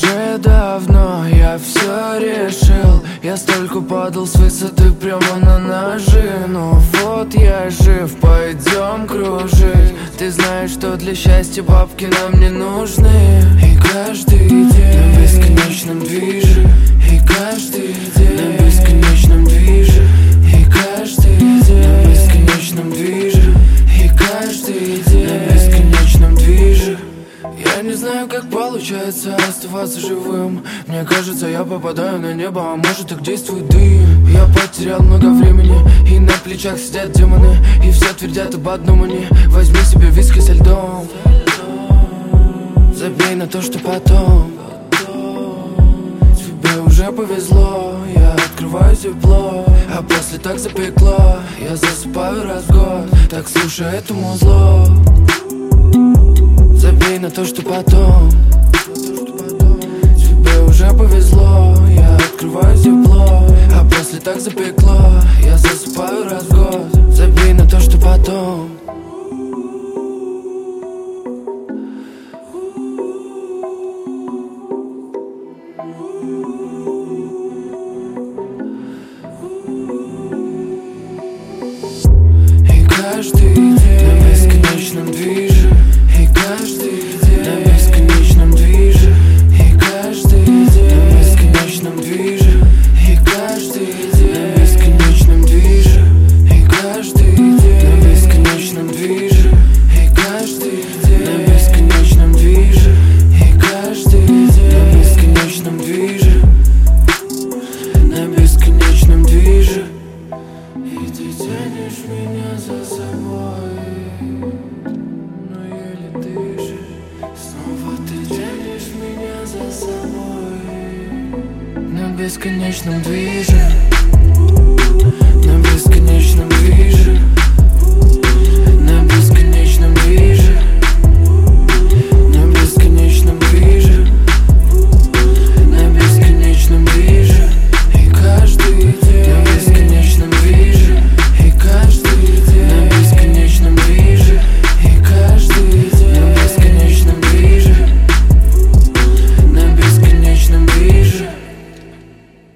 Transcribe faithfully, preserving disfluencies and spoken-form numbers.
Уже давно я все решил. Я столько падал с высоты прямо на ножи. Но вот я жив, пойдем кружить. Ты знаешь, что для счастья бабки нам не нужны. И каждый день на бесконечном движе. И каждый день на бесконечном движе. И каждый день на бесконечном движе. И каждый день на бесконечном движе. Я не знаю, как получается оставаться живым. Мне кажется, я попадаю на небо, а может, так действует дым. Я потерял много времени, и на плечах сидят демоны. И все твердят об одном они: возьми себе виски со льдом. Забей на то, что потом. Тебе уже повезло, я открываю тепло. А после так запекло, я засыпаю раз в год. Так слушай это музло. Забей на то, что потом. Тебе уже повезло, я открываю тепло. А после так запекло, я засыпаю раз в год. Забей на то, что потом. И каждый день на бесконечном движе. И каждый день на бесконечном движе. И каждый день на бесконечном движе. И каждый день на бесконечном движе. И каждый день на бесконечном движе. И каждый день на бесконечном движе. И каждый день на бесконечном движе. На бесконечном движе. И ты тянешь меня за собой. На бесконечном движе. На бесконечном движе.